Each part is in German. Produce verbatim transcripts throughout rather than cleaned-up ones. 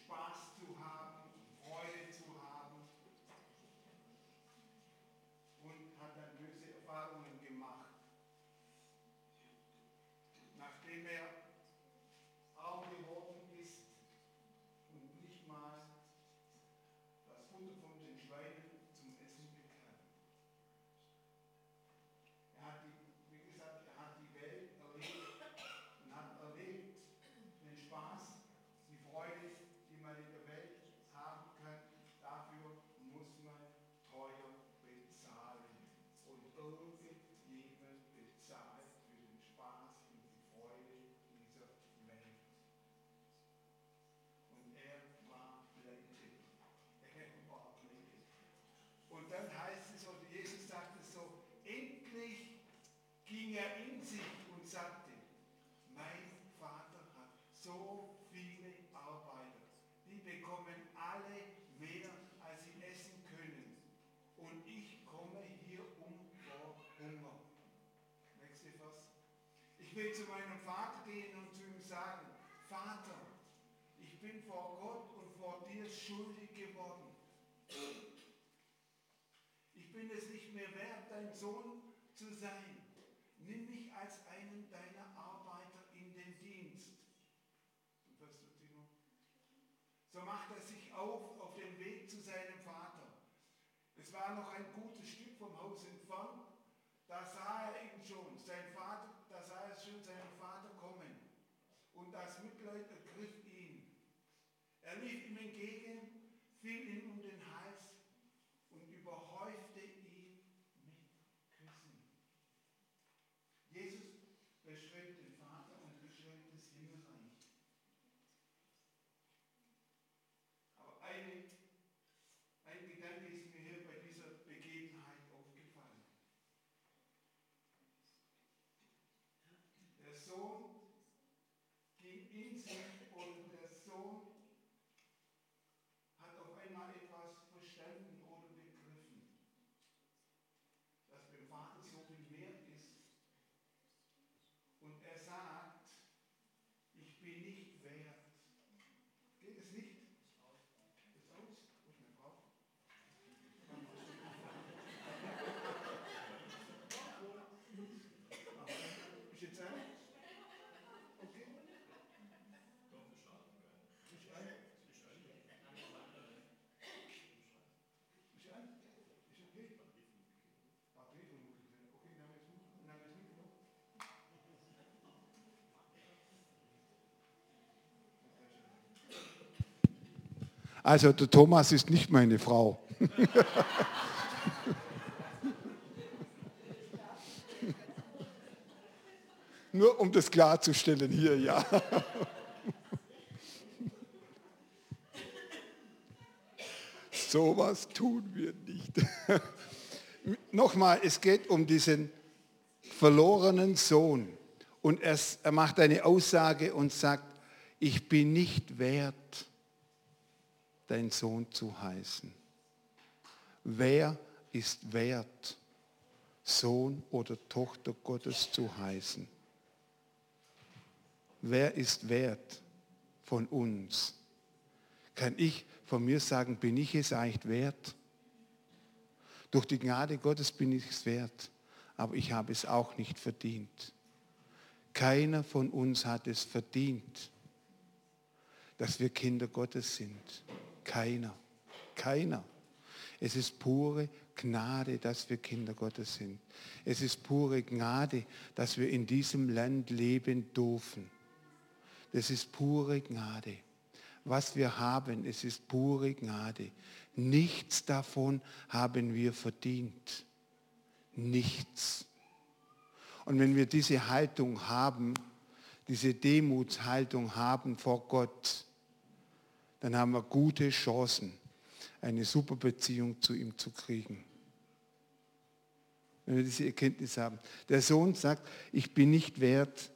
Spaß zu haben, Freude zu haben und hat dann böse Erfahrungen gemacht. Nachdem er arm geworden ist und nicht mal das Futter von den Schweinen zum Essen bekam. Er hat, die, wie gesagt, er hat die Welt erlebt und hat erlebt den Spaß, die Freude, die man in der Welt haben kann. Dafür muss man teuer bezahlen. Und irgendjemand bezahlt für den Spaß und die Freude dieser Welt. Und er war pleite. Er war pleite. Und dann heißt es, oder Jesus sagt es so, endlich ging er in sich und sagte, mein Vater hat so viele Arbeiter, die bekommen alle mehr, als sie essen können. Und ich komme hier um vor Hunger. Nächste Vers. Ich will zu meinem Vater gehen und zu ihm sagen, Vater, ich bin vor Gott und vor dir schuldig geworden. Ich bin es nicht mehr wert, dein Sohn zu sein. Nimm mich als einen deiner Arbeiter in den Dienst. So macht er sich auf auf den Weg zu seinem Vater. Es war noch ein gutes Stück vom Haus entfernt. Da sah er ihn schon, sein Vater, da sah er schon seinen Vater kommen. Und das Mitleid ergriff ihn. Er lief ihm entgegen, fiel ihm um den Hals und überhäufte ihn mit Küssen. Jesus beschreibt den Vater und beschreibt das Himmelreich. Aber eine, ein Gedanke ist mir hier bei dieser Begebenheit aufgefallen. Der Sohn ging in sich und der Sohn hat auf einmal etwas verstanden oder begriffen, dass beim Vater so viel mehr ist. Und er sagt, ich bin nicht wert. Geht es nicht? Ist aus. Ist aus? Wo ist meine Frau? Ist jetzt an? Okay. Ist an? Ist an? Ist okay? Batterie umgekehrt. Okay, dann haben wir es mitgenommen. Also der Thomas ist nicht meine Frau. Nur um das klarzustellen hier, ja. Sowas tun wir nicht. Nochmal, es geht um diesen verlorenen Sohn. Und er, er macht eine Aussage und sagt, ich bin nicht wert, dein Sohn zu heißen. Wer ist wert, Sohn oder Tochter Gottes zu heißen? Wer ist wert von uns? Kann ich von mir sagen, bin ich es eigentlich wert? Durch die Gnade Gottes bin ich es wert, aber ich habe es auch nicht verdient. Keiner von uns hat es verdient, dass wir Kinder Gottes sind. Keiner. Keiner. Es ist pure Gnade, dass wir Kinder Gottes sind. Es ist pure Gnade, dass wir in diesem Land leben dürfen. Das ist pure Gnade. Was wir haben, es ist pure Gnade. Nichts davon haben wir verdient. Nichts. Und wenn wir diese Haltung haben, diese Demutshaltung haben vor Gott, dann haben wir gute Chancen, eine super Beziehung zu ihm zu kriegen. Wenn wir diese Erkenntnis haben. Der Sohn sagt, ich bin nicht wert,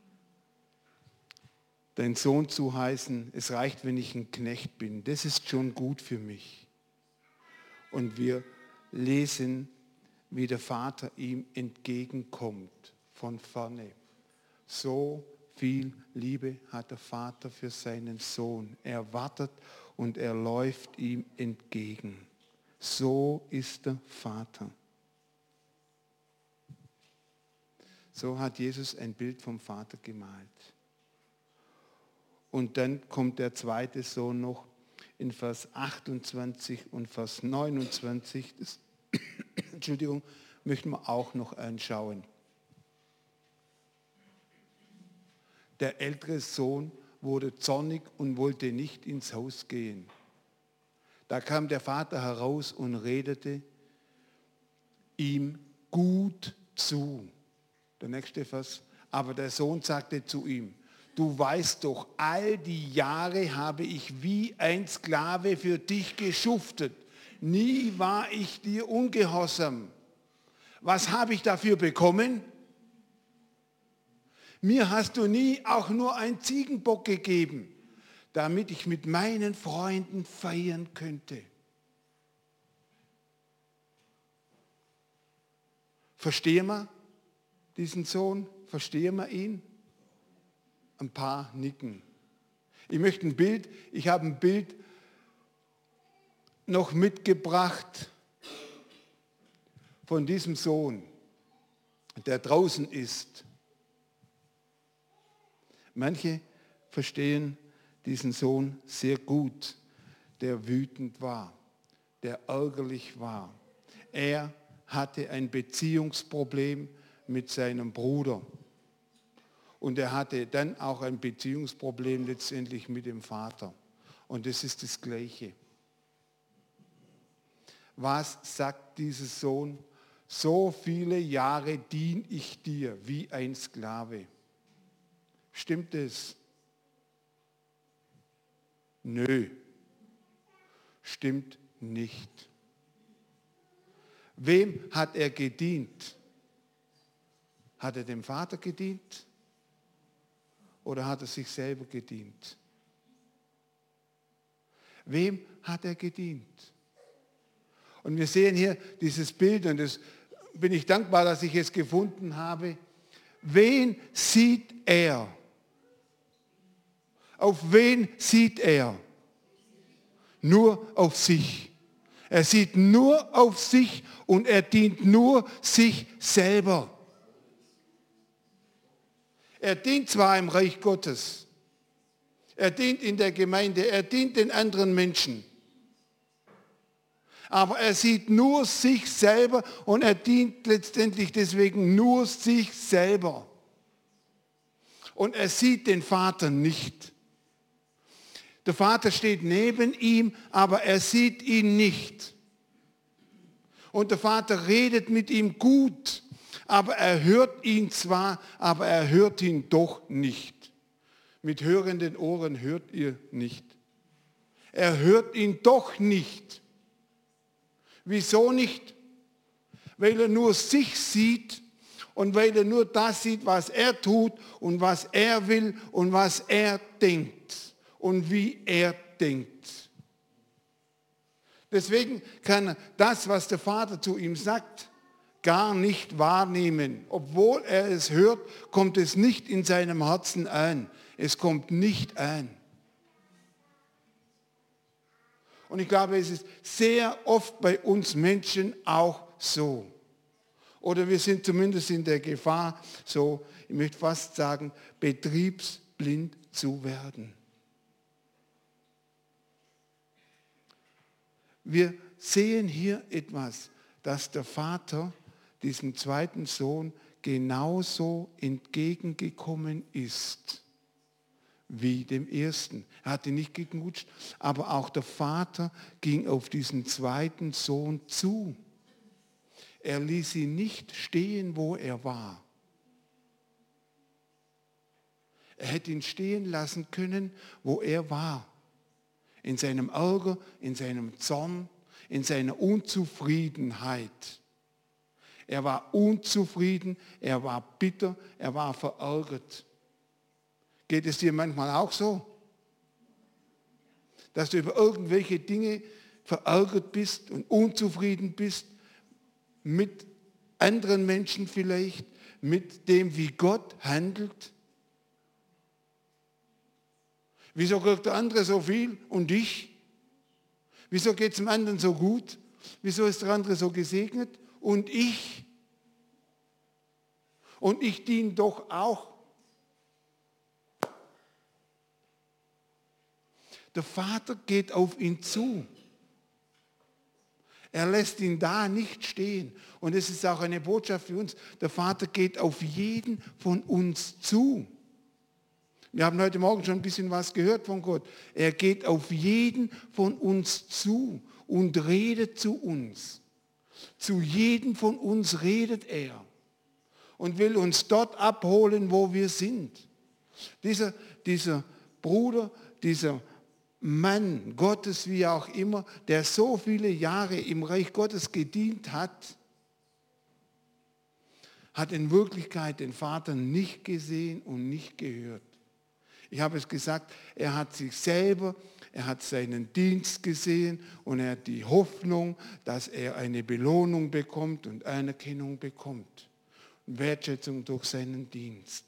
dein Sohn zu heißen. Es reicht, wenn ich ein Knecht bin. Das ist schon gut für mich. Und wir lesen, wie der Vater ihm entgegenkommt von vorne. So viel Liebe hat der Vater für seinen Sohn. Er wartet und er läuft ihm entgegen. So ist der Vater. So hat Jesus ein Bild vom Vater gemalt. Und dann kommt der zweite Sohn noch in Vers achtundzwanzig und Vers neunundzwanzig. Das, Entschuldigung, möchten wir auch noch anschauen. Der ältere Sohn wurde zornig und wollte nicht ins Haus gehen. Da kam der Vater heraus und redete ihm gut zu. Der nächste Vers. Aber der Sohn sagte zu ihm, du weißt doch, all die Jahre habe ich wie ein Sklave für dich geschuftet. Nie war ich dir ungehorsam. Was habe ich dafür bekommen? Mir hast du nie auch nur einen Ziegenbock gegeben, damit ich mit meinen Freunden feiern könnte. Verstehen wir diesen Sohn? Verstehen wir ihn? Ein paar nicken. Ich möchte ein Bild, ich habe ein Bild noch mitgebracht von diesem Sohn, der draußen ist. Manche verstehen diesen Sohn sehr gut, der wütend war, der ärgerlich war. Er hatte ein Beziehungsproblem mit seinem Bruder. Und er hatte dann auch ein Beziehungsproblem letztendlich mit dem Vater. Und das ist das Gleiche. Was sagt dieser Sohn? So viele Jahre diene ich dir wie ein Sklave. Stimmt es? Nö, stimmt nicht. Wem hat er gedient? Hat er dem Vater gedient? Oder hat er sich selber gedient? Wem hat er gedient? Und wir sehen hier dieses Bild, und das bin ich dankbar, dass ich es gefunden habe. Wen sieht er? Auf wen sieht er? Nur auf sich. Er sieht nur auf sich und er dient nur sich selber. Er dient zwar im Reich Gottes, er dient in der Gemeinde, er dient den anderen Menschen, aber er sieht nur sich selber und er dient letztendlich deswegen nur sich selber. Und er sieht den Vater nicht. Der Vater steht neben ihm, aber er sieht ihn nicht. Und der Vater redet mit ihm gut, aber er hört ihn zwar, aber er hört ihn doch nicht. Mit hörenden Ohren hört ihr nicht. Er hört ihn doch nicht. Wieso nicht? Weil er nur sich sieht und weil er nur das sieht, was er tut und was er will und was er denkt und wie er denkt. Deswegen kann er das, was der Vater zu ihm sagt, gar nicht wahrnehmen. Obwohl er es hört, kommt es nicht in seinem Herzen an. Es kommt nicht an. Und ich glaube, es ist sehr oft bei uns Menschen auch so. Oder wir sind zumindest in der Gefahr, so, ich möchte fast sagen, betriebsblind zu werden. Wir sehen hier etwas, dass der Vater diesem zweiten Sohn genauso entgegengekommen ist wie dem ersten. Er hatte nicht geknutscht, aber auch der Vater ging auf diesen zweiten Sohn zu. Er ließ ihn nicht stehen, wo er war. Er hätte ihn stehen lassen können, wo er war. In seinem Ärger, in seinem Zorn, in seiner Unzufriedenheit. Er war unzufrieden, er war bitter, er war verärgert. Geht es dir manchmal auch so? Dass du über irgendwelche Dinge verärgert bist und unzufrieden bist, mit anderen Menschen vielleicht, mit dem, wie Gott handelt? Wieso kriegt der andere so viel und ich? Wieso geht es dem anderen so gut? Wieso ist der andere so gesegnet und ich? Und ich diene doch auch. Der Vater geht auf ihn zu. Er lässt ihn da nicht stehen. Und es ist auch eine Botschaft für uns. Der Vater geht auf jeden von uns zu. Wir haben heute Morgen schon ein bisschen was gehört von Gott. Er geht auf jeden von uns zu und redet zu uns. Zu jedem von uns redet er und will uns dort abholen, wo wir sind. Dieser, dieser Bruder, dieser Mann Gottes, wie auch immer, der so viele Jahre im Reich Gottes gedient hat, hat in Wirklichkeit den Vater nicht gesehen und nicht gehört. Ich habe es gesagt, er hat sich selber, er hat seinen Dienst gesehen und er hat die Hoffnung, dass er eine Belohnung bekommt und Anerkennung bekommt. Und Wertschätzung durch seinen Dienst.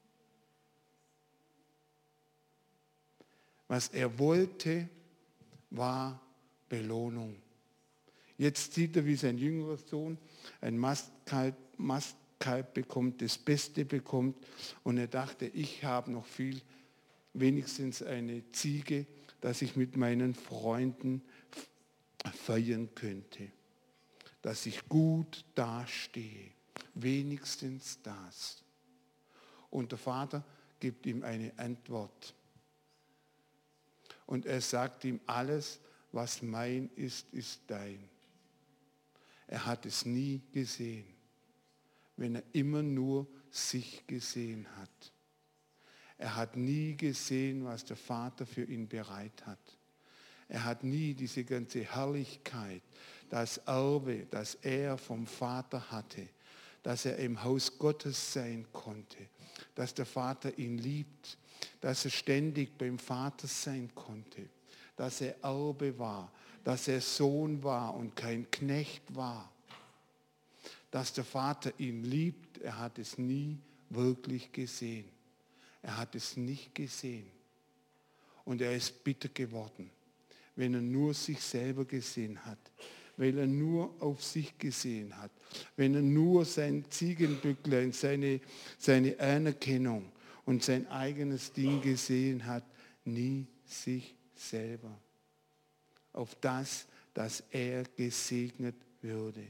Was er wollte, war Belohnung. Jetzt sieht er, wie sein jüngerer Sohn ein Mastkalb, Mastkalb bekommt, das Beste bekommt. Und er dachte, ich habe noch viel, wenigstens eine Ziege, dass ich mit meinen Freunden feiern könnte. Dass ich gut dastehe. Wenigstens das. Und der Vater gibt ihm eine Antwort. Und er sagt ihm, alles, was mein ist, ist dein. Er hat es nie gesehen, wenn er immer nur sich gesehen hat. Er hat nie gesehen, was der Vater für ihn bereit hat. Er hat nie diese ganze Herrlichkeit, das Erbe, das er vom Vater hatte, dass er im Haus Gottes sein konnte, dass der Vater ihn liebt, dass er ständig beim Vater sein konnte, dass er Erbe war, dass er Sohn war und kein Knecht war, dass der Vater ihn liebt. Er hat es nie wirklich gesehen. Er hat es nicht gesehen. Und er ist bitter geworden, wenn er nur sich selber gesehen hat, weil er nur auf sich gesehen hat, wenn er nur sein Ziegenbücklein, seine, seine Anerkennung und sein eigenes Ding gesehen hat, nie sich selber. Auf das, dass er gesegnet würde.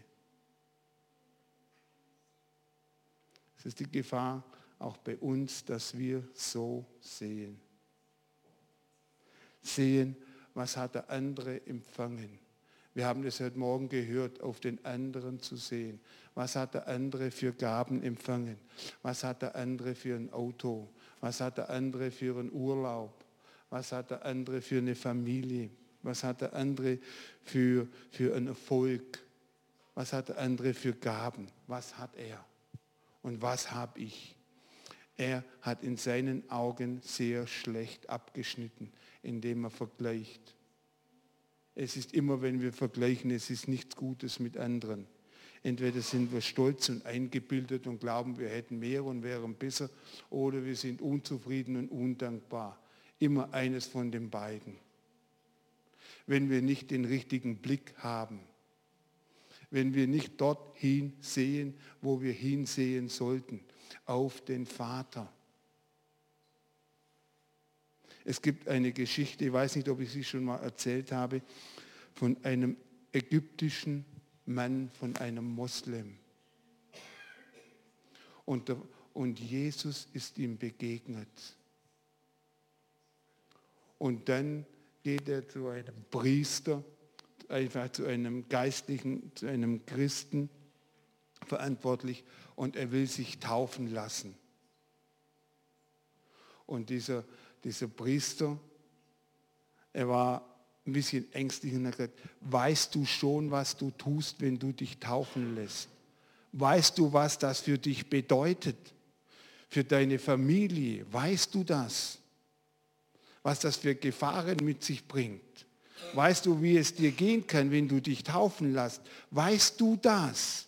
Es ist die Gefahr auch bei uns, dass wir so sehen. Sehen, was hat der andere empfangen. Wir haben das heute Morgen gehört, auf den anderen zu sehen. Was hat der andere für Gaben empfangen? Was hat der andere für ein Auto? Was hat der andere für einen Urlaub? Was hat der andere für eine Familie? Was hat der andere für, für einen Erfolg? Was hat der andere für Gaben? Was hat er? Und was habe ich? Er hat in seinen Augen sehr schlecht abgeschnitten, indem er vergleicht. Es ist immer, wenn wir vergleichen, es ist nichts Gutes mit anderen. Entweder sind wir stolz und eingebildet und glauben, wir hätten mehr und wären besser, oder wir sind unzufrieden und undankbar. Immer eines von den beiden. Wenn wir nicht den richtigen Blick haben, wenn wir nicht dorthin sehen, wo wir hinsehen sollten, auf den Vater. Es gibt eine Geschichte, ich weiß nicht, ob ich sie schon mal erzählt habe, von einem ägyptischen Mann, von einem Moslem. Und, der, und Jesus ist ihm begegnet. Und dann geht er zu einem Priester, einfach zu einem Geistlichen, zu einem Christen verantwortlich, und er will sich taufen lassen. Und dieser, dieser Priester, er war ein bisschen ängstlich und hat gesagt, weißt du schon, was du tust, wenn du dich taufen lässt? Weißt du, was das für dich bedeutet? Für deine Familie? Weißt du das? Was das für Gefahren mit sich bringt? Weißt du, wie es dir gehen kann, wenn du dich taufen lässt? Weißt du das?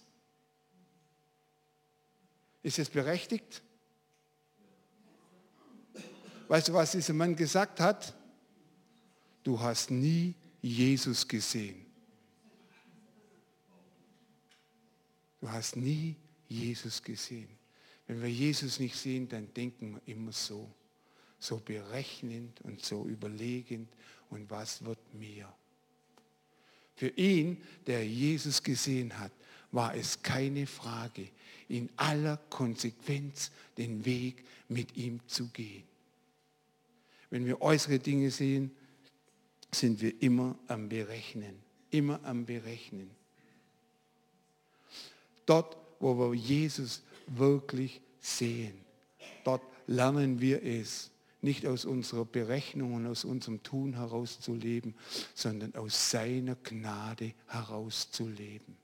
Ist es berechtigt? Weißt du, was dieser Mann gesagt hat? Du hast nie Jesus gesehen. Du hast nie Jesus gesehen. Wenn wir Jesus nicht sehen, dann denken wir immer so. So berechnend und so überlegend. Und was wird mir? Für ihn, der Jesus gesehen hat, war es keine Frage, in aller Konsequenz den Weg mit ihm zu gehen. Wenn wir äußere Dinge sehen, sind wir immer am Berechnen. Immer am Berechnen. Dort, wo wir Jesus wirklich sehen, dort lernen wir es, nicht aus unserer Berechnung und aus unserem Tun heraus zu leben, sondern aus seiner Gnade heraus zu leben.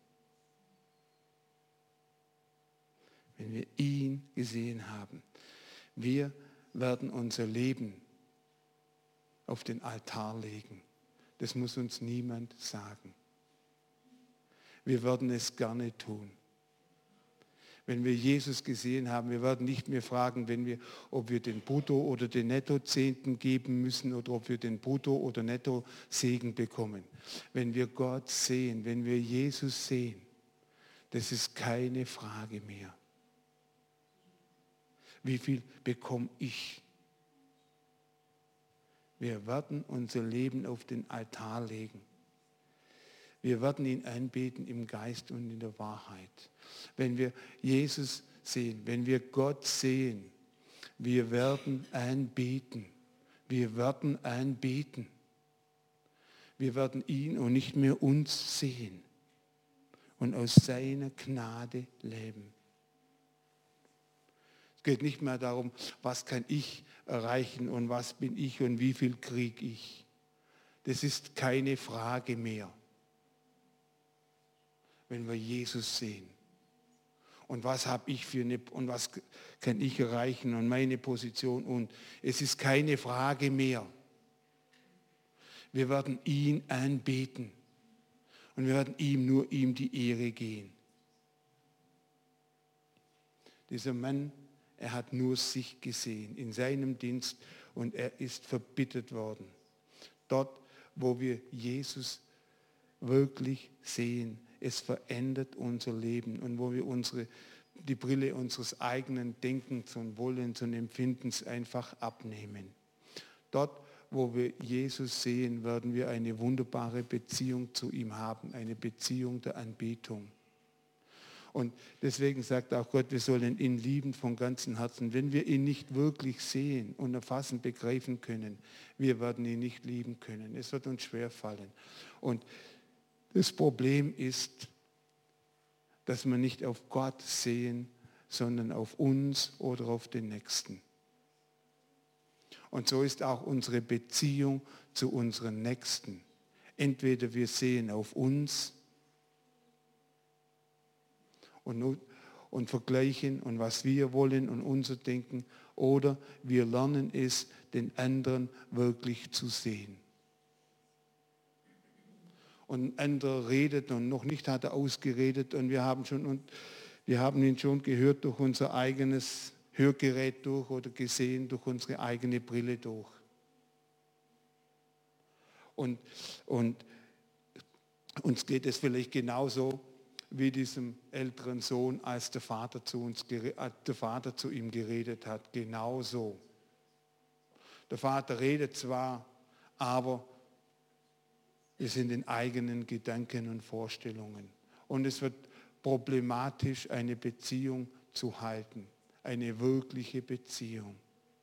Wenn wir ihn gesehen haben, wir werden unser Leben auf den Altar legen. Das muss uns niemand sagen. Wir werden es gerne tun. Wenn wir Jesus gesehen haben, wir werden nicht mehr fragen, wenn wir, ob wir den Brutto- oder den Nettozehnten geben müssen oder ob wir den Brutto- oder Netto-Segen bekommen. Wenn wir Gott sehen, wenn wir Jesus sehen, das ist keine Frage mehr. Wie viel bekomme ich? Wir werden unser Leben auf den Altar legen. Wir werden ihn anbeten im Geist und in der Wahrheit. Wenn wir Jesus sehen, wenn wir Gott sehen, wir werden anbeten. Wir werden anbeten. Wir werden ihn und nicht mehr uns sehen und aus seiner Gnade leben. Es geht nicht mehr darum, was kann ich erreichen und was bin ich und wie viel kriege ich. Das ist keine Frage mehr, wenn wir Jesus sehen. Und was habe ich für eine, und was kann ich erreichen und meine Position. Und es ist keine Frage mehr. Wir werden ihn anbeten. Und wir werden ihm, nur ihm die Ehre gehen. Dieser Mann, er hat nur sich gesehen in seinem Dienst und er ist verbittert worden. Dort, wo wir Jesus wirklich sehen, es verändert unser Leben und wo wir unsere, die Brille unseres eigenen Denkens und Wollens und Empfindens einfach abnehmen. Dort, wo wir Jesus sehen, werden wir eine wunderbare Beziehung zu ihm haben, eine Beziehung der Anbetung. Und deswegen sagt auch Gott, wir sollen ihn lieben von ganzem Herzen. Wenn wir ihn nicht wirklich sehen und erfassen, begreifen können, wir werden ihn nicht lieben können. Es wird uns schwerfallen. Und das Problem ist, dass wir nicht auf Gott sehen, sondern auf uns oder auf den Nächsten. Und so ist auch unsere Beziehung zu unseren Nächsten. Entweder wir sehen auf uns und, und vergleichen und was wir wollen und unser Denken, oder wir lernen es, den anderen wirklich zu sehen. Und ein anderer redet und noch nicht hat er ausgeredet und wir haben, schon, und wir haben ihn schon gehört durch unser eigenes Hörgerät durch oder gesehen durch unsere eigene Brille durch. Und, und uns geht es vielleicht genauso wie diesem älteren Sohn, als der Vater zu, uns, als der Vater zu ihm geredet hat. Genauso. Der Vater redet zwar, aber wir sind in eigenen Gedanken und Vorstellungen. Und es wird problematisch, eine Beziehung zu halten. Eine wirkliche Beziehung.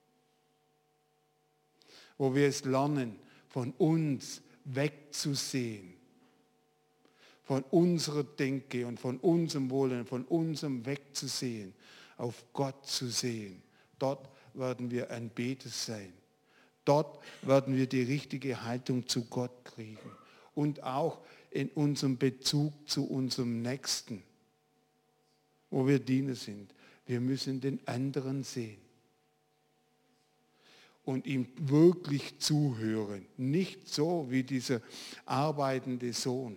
Wo wir es lernen, von uns wegzusehen. Von unserer Denke und von unserem Wollen, von unserem wegzusehen. Auf Gott zu sehen. Dort werden wir Anbeter sein. Dort werden wir die richtige Haltung zu Gott kriegen. Und auch in unserem Bezug zu unserem Nächsten, wo wir Diener sind. Wir müssen den anderen sehen und ihm wirklich zuhören. Nicht so wie dieser arbeitende Sohn,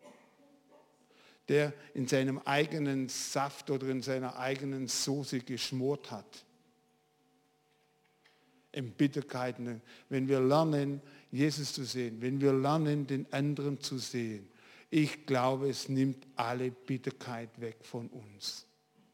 der in seinem eigenen Saft oder in seiner eigenen Soße geschmort hat. in Bitterkeiten, wenn wir lernen, Jesus zu sehen, wenn wir lernen, den anderen zu sehen, ich glaube, es nimmt alle Bitterkeit weg von uns.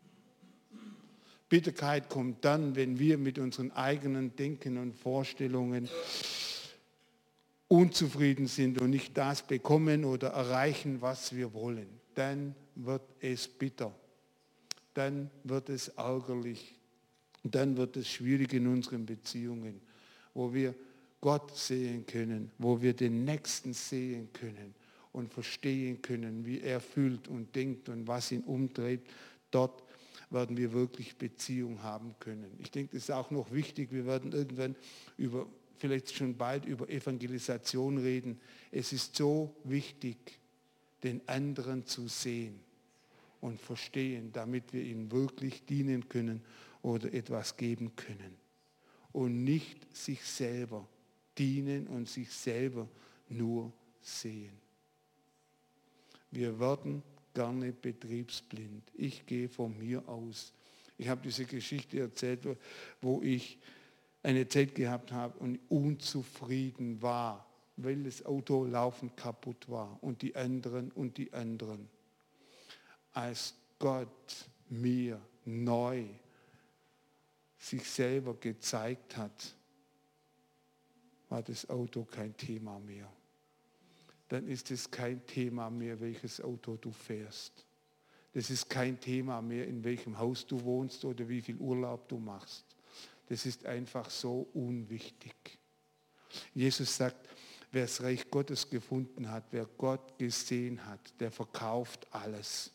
Bitterkeit kommt dann, wenn wir mit unseren eigenen Denken und Vorstellungen unzufrieden sind und nicht das bekommen oder erreichen, was wir wollen. Dann wird es bitter. Dann wird es ärgerlich. Dann wird es schwierig in unseren Beziehungen, wo wir Gott sehen können, wo wir den Nächsten sehen können und verstehen können, wie er fühlt und denkt und was ihn umtreibt. Dort werden wir wirklich Beziehung haben können. Ich denke, das ist auch noch wichtig. Wir werden irgendwann über, vielleicht schon bald über Evangelisation reden. Es ist so wichtig, den anderen zu sehen und verstehen, damit wir ihm wirklich dienen können oder etwas geben können. Und nicht sich selber dienen und sich selber nur sehen. Wir werden gerne betriebsblind. Ich gehe von mir aus. Ich habe diese Geschichte erzählt, wo ich eine Zeit gehabt habe und unzufrieden war, weil das Auto laufend kaputt war und die anderen und die anderen. Als Gott mir neu sich selber gezeigt hat, war das Auto kein Thema mehr. Dann ist es kein Thema mehr, welches Auto du fährst. Das ist kein Thema mehr, in welchem Haus du wohnst oder wie viel Urlaub du machst. Das ist einfach so unwichtig. Jesus sagt, wer das Reich Gottes gefunden hat, wer Gott gesehen hat, der verkauft alles.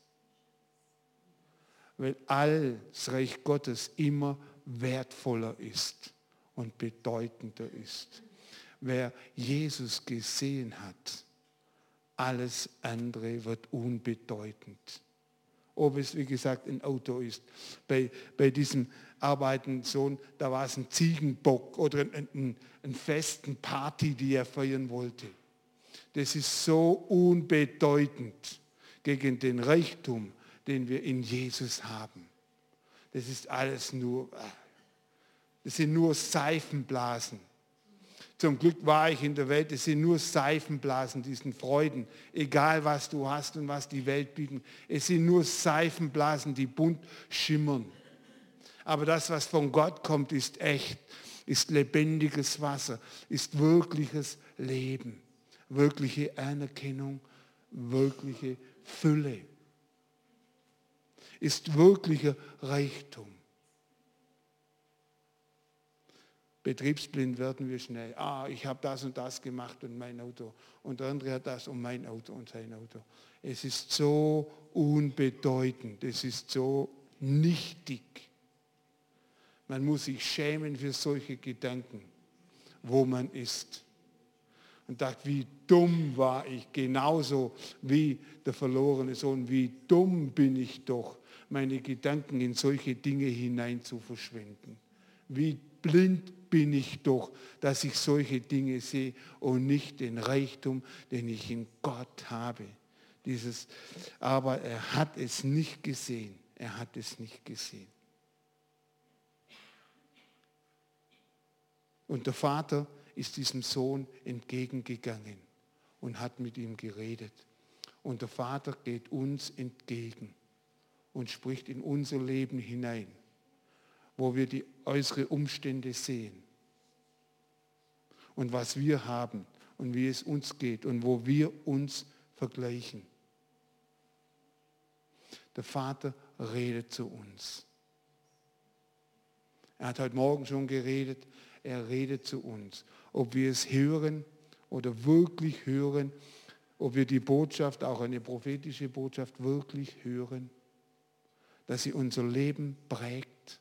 Weil all das Reich Gottes immer wertvoller ist und bedeutender ist. Wer Jesus gesehen hat, alles andere wird unbedeutend. Ob es, wie gesagt, ein Auto ist. Bei, bei diesem arbeitenden Sohn, da war es ein Ziegenbock oder ein, ein, ein festen Party, die er feiern wollte. Das ist so unbedeutend gegen den Reichtum, den wir in Jesus haben. Das ist alles nur, das sind nur Seifenblasen. Zum Glück war ich in der Welt, es sind nur Seifenblasen, diesen Freuden, egal was du hast und was die Welt bietet. Es sind nur Seifenblasen, die bunt schimmern. Aber das, was von Gott kommt, ist echt, ist lebendiges Wasser, ist wirkliches Leben, wirkliche Anerkennung, wirkliche Fülle, ist wirklicher Reichtum. Betriebsblind werden wir schnell. Ah, ich habe das und das gemacht und mein Auto. Und der andere hat das und mein Auto und sein Auto. Es ist so unbedeutend. Es ist so nichtig. Man muss sich schämen für solche Gedanken, wo man ist. Und dachte, wie dumm war ich. Genauso wie der verlorene Sohn. Wie dumm bin ich doch, meine Gedanken in solche Dinge hinein zu verschwenden. Wie blind bin ich doch, dass ich solche Dinge sehe und nicht den Reichtum, den ich in Gott habe. Dieses, aber er hat es nicht gesehen. Er hat es nicht gesehen. Und der Vater ist diesem Sohn entgegengegangen und hat mit ihm geredet. Und der Vater geht uns entgegen und spricht in unser Leben hinein, wo wir die äußeren Umstände sehen und was wir haben und wie es uns geht und wo wir uns vergleichen. Der Vater redet zu uns. Er hat heute Morgen schon geredet, er redet zu uns. Ob wir es hören oder wirklich hören, ob wir die Botschaft, auch eine prophetische Botschaft, wirklich hören, dass sie unser Leben prägt.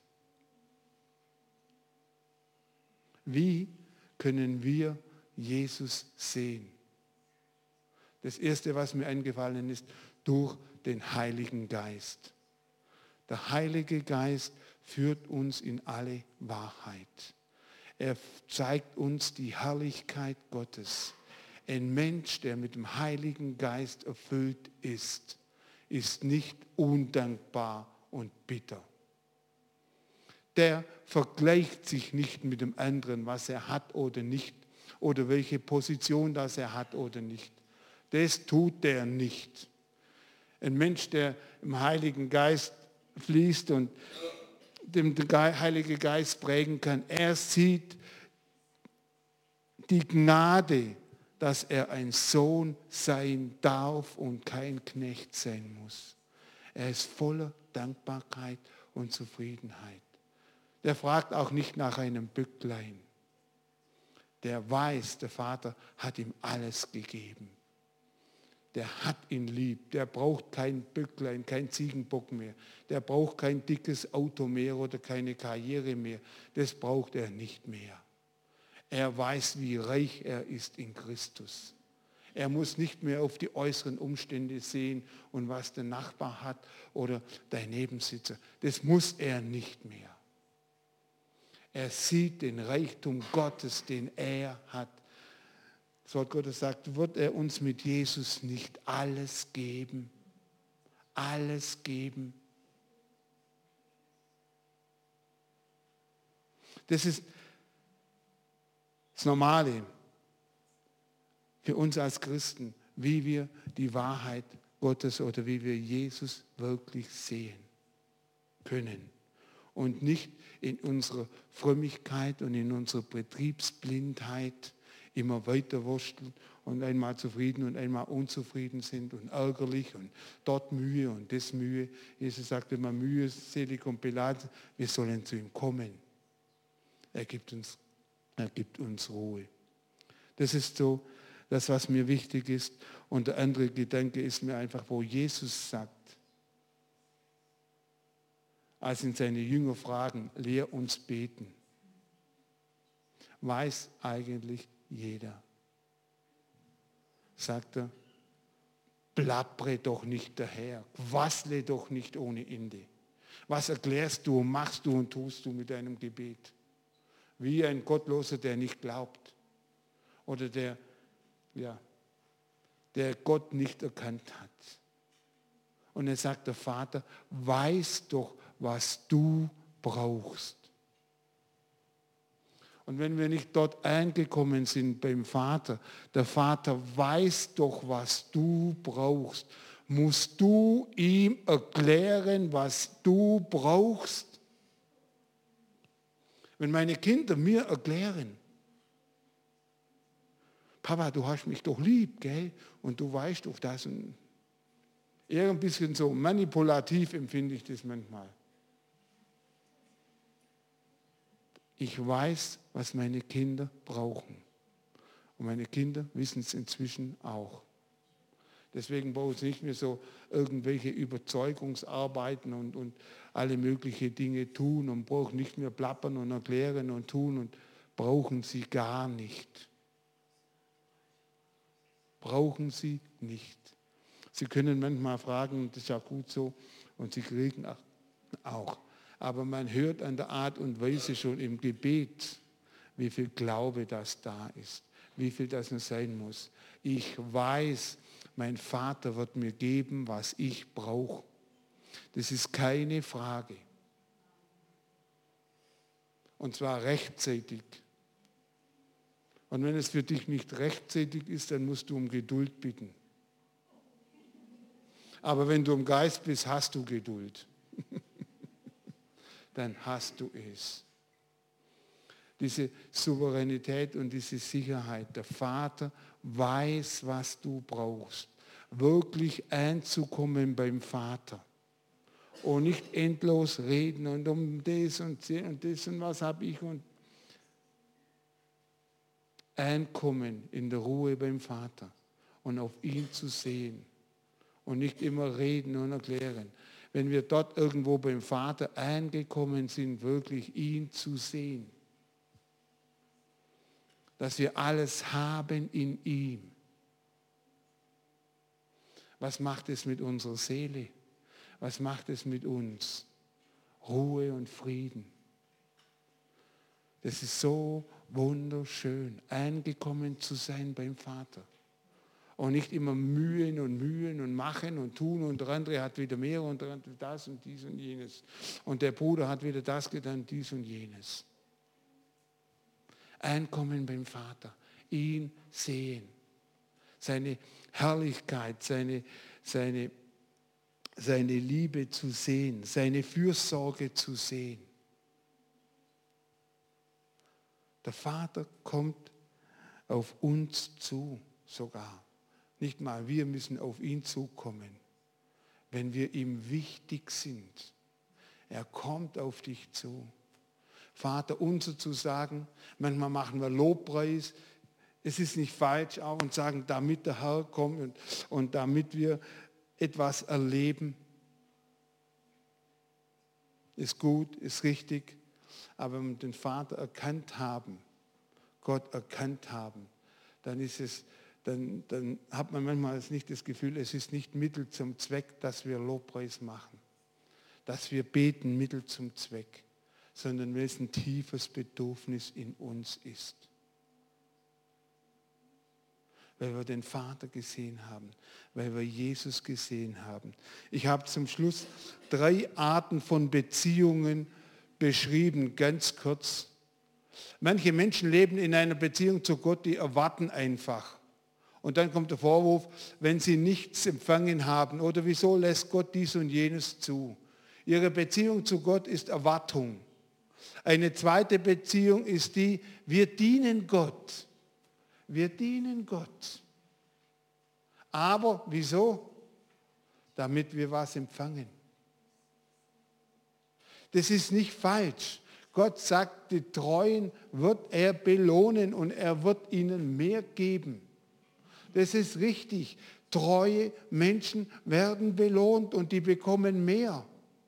Wie können wir Jesus sehen? Das Erste, was mir eingefallen ist, durch den Heiligen Geist. Der Heilige Geist führt uns in alle Wahrheit. Er zeigt uns die Herrlichkeit Gottes. Ein Mensch, der mit dem Heiligen Geist erfüllt ist, ist nicht undankbar und bitter. der vergleicht sich nicht mit dem anderen, was er hat oder nicht, oder welche Position das er hat oder nicht. Das tut der nicht. Ein Mensch, der im Heiligen Geist fließt und dem der Heilige Geist prägen kann, er sieht die Gnade, dass er ein Sohn sein darf und kein Knecht sein muss. Er ist voller Dankbarkeit und Zufriedenheit. Der fragt auch nicht nach einem Bücklein. Der weiß, der Vater hat ihm alles gegeben. Der hat ihn lieb. Der braucht kein Bücklein, kein Ziegenbock mehr. Der braucht kein dickes Auto mehr oder keine Karriere mehr. Das braucht er nicht mehr. Er weiß, wie reich er ist in Christus. Er muss nicht mehr auf die äußeren Umstände sehen und was der Nachbar hat oder der Nebensitzer. Das muss er nicht mehr. Er sieht den Reichtum Gottes, den er hat. Das Wort Gottes sagt, wird er uns mit Jesus nicht alles geben? Alles geben? Das ist das Normale für uns als Christen, wie wir die Wahrheit Gottes oder wie wir Jesus wirklich sehen können. Und nicht in unserer Frömmigkeit und in unserer Betriebsblindheit immer weiter wursteln und einmal zufrieden und einmal unzufrieden sind und ärgerlich und dort Mühe und das Mühe. Jesus sagt immer mühselig und beladen, wir sollen zu ihm kommen. Er gibt uns, er gibt uns Ruhe. Das ist so das, was mir wichtig ist. Und der andere Gedanke ist mir einfach, wo Jesus sagt, als ihn seine Jünger fragen, lehr uns beten, weiß eigentlich jeder. Sagt er, plappere doch nicht daher, quassle doch nicht ohne Ende. Was erklärst du, machst du und tust du mit deinem Gebet? Wie ein Gottloser, der nicht glaubt oder der, ja, der Gott nicht erkannt hat. Und er sagt, der Vater, weiß doch, was du brauchst. Und wenn wir nicht dort angekommen sind beim Vater, der Vater weiß doch, was du brauchst, musst du ihm erklären, was du brauchst. Wenn meine Kinder mir erklären, Papa, du hast mich doch lieb, gell? Und du weißt doch das. Und eher ein bisschen so manipulativ empfinde ich das manchmal. Ich weiß, was meine Kinder brauchen. Und meine Kinder wissen es inzwischen auch. Deswegen brauche ich nicht mehr so irgendwelche Überzeugungsarbeiten und, und alle möglichen Dinge tun und brauche nicht mehr plappern und erklären und tun und brauchen sie gar nicht. Brauchen sie nicht. Sie können manchmal fragen, das ist ja gut so, und sie kriegen auch. Aber man hört an der Art und Weise schon im Gebet, wie viel Glaube das da ist, wie viel das noch sein muss. Ich weiß, mein Vater wird mir geben, was ich brauche. Das ist keine Frage. Und zwar rechtzeitig. Und wenn es für dich nicht rechtzeitig ist, dann musst du um Geduld bitten. Aber wenn du im Geist bist, hast du Geduld. Dann hast du es. Diese Souveränität und diese Sicherheit. Der Vater weiß, was du brauchst. Wirklich einzukommen beim Vater. Und nicht endlos reden und um das und das und das und was habe ich und einkommen in der Ruhe beim Vater und auf ihn zu sehen und nicht immer reden und erklären. Wenn wir dort irgendwo beim Vater eingekommen sind, wirklich ihn zu sehen. Dass wir alles haben in ihm. Was macht es mit unserer Seele? Was macht es mit uns? Ruhe und Frieden. Das ist so wunderschön, eingekommen zu sein beim Vater. Und nicht immer mühen und mühen und machen und tun und der andere hat wieder mehr und der andere das und dies und jenes. Und der Bruder hat wieder das getan, dies und jenes. Einkommen beim Vater, ihn sehen, seine Herrlichkeit, seine, seine, seine Liebe zu sehen, seine Fürsorge zu sehen. Der Vater kommt auf uns zu sogar. Nicht mal wir müssen auf ihn zukommen, wenn wir ihm wichtig sind. Er kommt auf dich zu. Vater unser zu sagen, manchmal machen wir Lobpreis. Es ist nicht falsch auch und sagen, damit der Herr kommt und, und damit wir etwas erleben. Ist gut, ist richtig. Aber wenn wir den Vater erkannt haben, Gott erkannt haben, dann ist es Dann, dann hat man manchmal nicht das Gefühl, es ist nicht Mittel zum Zweck, dass wir Lobpreis machen, dass wir beten Mittel zum Zweck, sondern weil es ein tiefes Bedürfnis in uns ist. Weil wir den Vater gesehen haben, weil wir Jesus gesehen haben. Ich habe zum Schluss drei Arten von Beziehungen beschrieben, ganz kurz. Manche Menschen leben in einer Beziehung zu Gott, die erwarten einfach. Und dann kommt der Vorwurf, wenn sie nichts empfangen haben oder wieso lässt Gott dies und jenes zu. Ihre Beziehung zu Gott ist Erwartung. Eine zweite Beziehung ist die, wir dienen Gott. Wir dienen Gott. Aber wieso? Damit wir was empfangen. Das ist nicht falsch. Gott sagt, die Treuen wird er belohnen und er wird ihnen mehr geben. Das ist richtig. Treue Menschen werden belohnt und die bekommen mehr.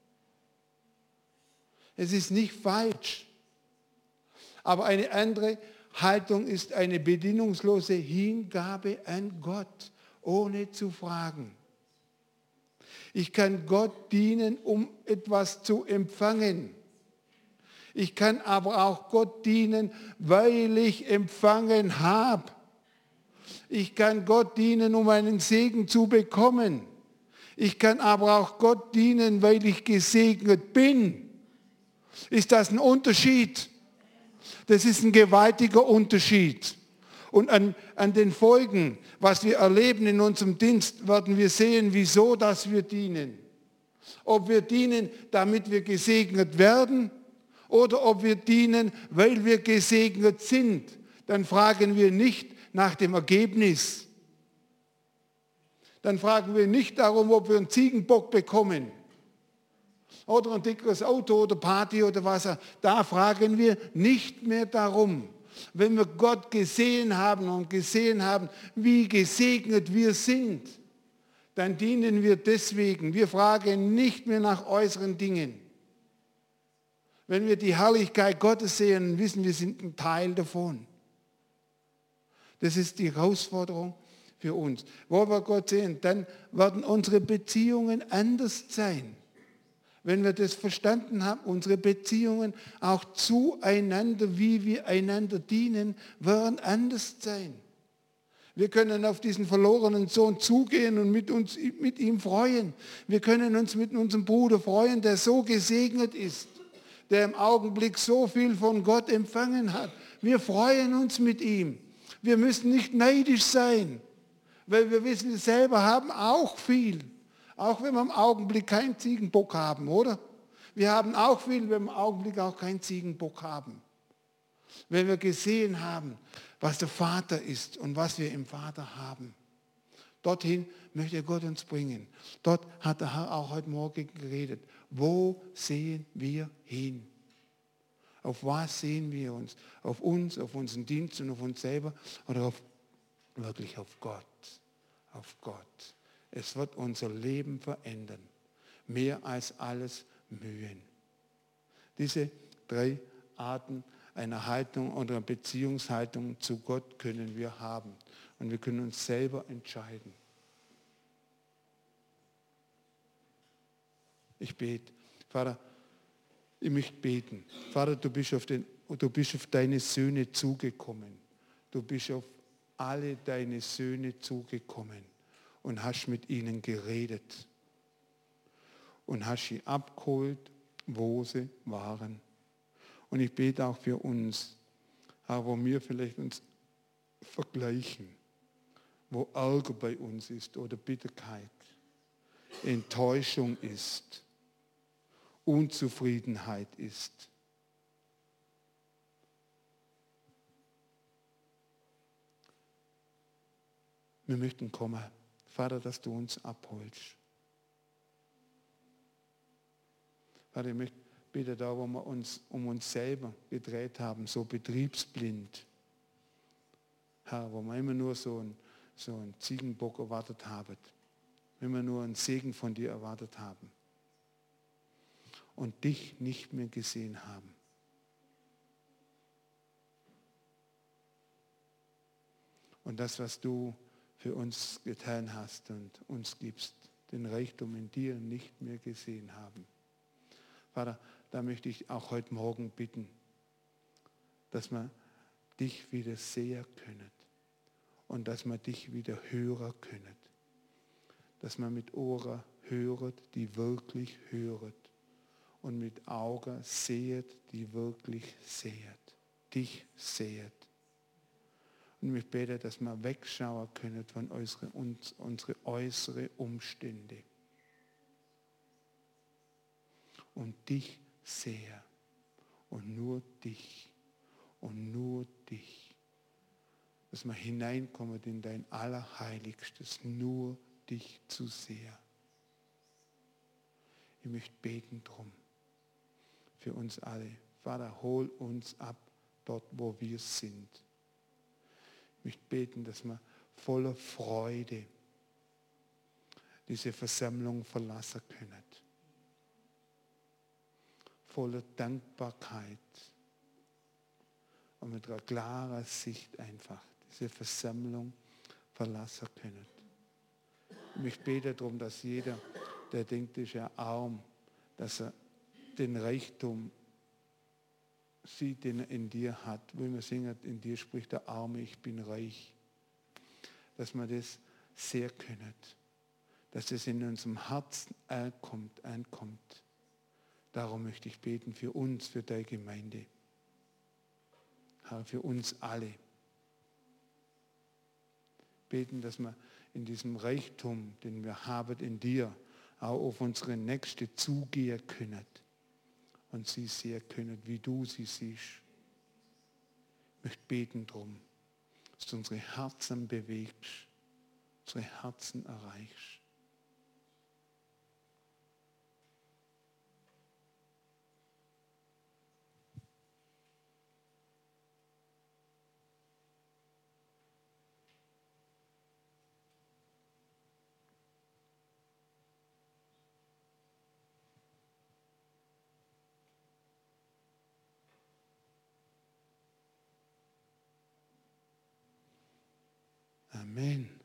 Es ist nicht falsch. Aber eine andere Haltung ist eine bedingungslose Hingabe an Gott, ohne zu fragen. Ich kann Gott dienen, um etwas zu empfangen. Ich kann aber auch Gott dienen, weil ich empfangen habe. Ich kann Gott dienen, um einen Segen zu bekommen. Ich kann aber auch Gott dienen, weil ich gesegnet bin. Ist das ein Unterschied? Das ist ein gewaltiger Unterschied. Und an, an den Folgen, was wir erleben in unserem Dienst, werden wir sehen, wieso dass wir dienen. Ob wir dienen, damit wir gesegnet werden, oder ob wir dienen, weil wir gesegnet sind. Dann fragen wir nicht nach dem Ergebnis. Dann fragen wir nicht darum, ob wir einen Ziegenbock bekommen oder ein dickeres Auto oder Party oder was. Da fragen wir nicht mehr darum. Wenn wir Gott gesehen haben und gesehen haben, wie gesegnet wir sind, dann dienen wir deswegen. Wir fragen nicht mehr nach äußeren Dingen. Wenn wir die Herrlichkeit Gottes sehen, wissen wir, sind ein Teil davon. Das ist die Herausforderung für uns. Wo wir Gott sehen, dann werden unsere Beziehungen anders sein. Wenn wir das verstanden haben, unsere Beziehungen auch zueinander, wie wir einander dienen, werden anders sein. Wir können auf diesen verlorenen Sohn zugehen und mit uns mit ihm freuen. Wir können uns mit unserem Bruder freuen, der so gesegnet ist, der im Augenblick so viel von Gott empfangen hat. Wir freuen uns mit ihm. Wir müssen nicht neidisch sein, weil wir wissen, wir selber haben auch viel. Auch wenn wir im Augenblick keinen Ziegenbock haben, oder? Wir haben auch viel, wenn wir im Augenblick auch keinen Ziegenbock haben. Wenn wir gesehen haben, was der Vater ist und was wir im Vater haben. Dorthin möchte Gott uns bringen. Dort hat der Herr auch heute Morgen geredet. Wo sehen wir hin? Auf was sehen wir uns? Auf uns, auf unseren Dienst und auf uns selber oder auf, wirklich auf Gott? Auf Gott. Es wird unser Leben verändern. Mehr als alles Mühen. Diese drei Arten einer Haltung oder einer Beziehungshaltung zu Gott können wir haben. Und wir können uns selber entscheiden. Ich bete. Vater, ich möchte beten. Vater, du bist auf, den, du bist auf deine Söhne zugekommen. Du bist auf alle deine Söhne zugekommen und hast mit ihnen geredet und hast sie abgeholt, wo sie waren. Und ich bete auch für uns, Herr, wo wir vielleicht uns vergleichen, wo Ärger bei uns ist oder Bitterkeit, Enttäuschung ist, Unzufriedenheit ist. Wir möchten kommen, Vater, dass du uns abholst. Vater, ich möchte bitte da, wo wir uns um uns selber gedreht haben, so betriebsblind, Herr, wo wir immer nur so einen, so einen Ziegenbock erwartet haben, wenn wir nur einen Segen von dir erwartet haben und dich nicht mehr gesehen haben. Und das, was du für uns getan hast und uns gibst, den Reichtum in dir nicht mehr gesehen haben. Vater, da möchte ich auch heute Morgen bitten, dass wir dich wieder sehen können und dass wir dich wieder hören können. Dass man mit Ohren hört, die wirklich hört und mit Augen sehet, die wirklich sehet, dich sehet. Und ich bete, dass wir wegschauen können von unseren uns, unsere äußeren Umstände und dich sehen und nur dich und nur dich. Dass wir hineinkommen in dein Allerheiligstes, nur dich zu sehen. Ich möchte beten drum für uns alle. Vater, hol uns ab dort, wo wir sind. Ich möchte beten, dass wir voller Freude diese Versammlung verlassen können. Voller Dankbarkeit und mit einer klaren Sicht einfach diese Versammlung verlassen können. Ich bete darum, dass jeder, der denkt, ist ja arm, dass er den Reichtum sieht, den er in dir hat. Wenn man singt, in dir spricht der Arme, ich bin reich. Dass man das sehen können. Dass das in unserem Herzen ankommt, ankommt. Darum möchte ich beten für uns, für deine Gemeinde. Herr, für uns alle. Beten, dass wir in diesem Reichtum, den wir haben in dir, auch auf unsere Nächste zugehen können und sie sehen können, wie du sie siehst. Ich möchte beten darum, dass du unsere Herzen bewegst, unsere Herzen erreichst. Amen.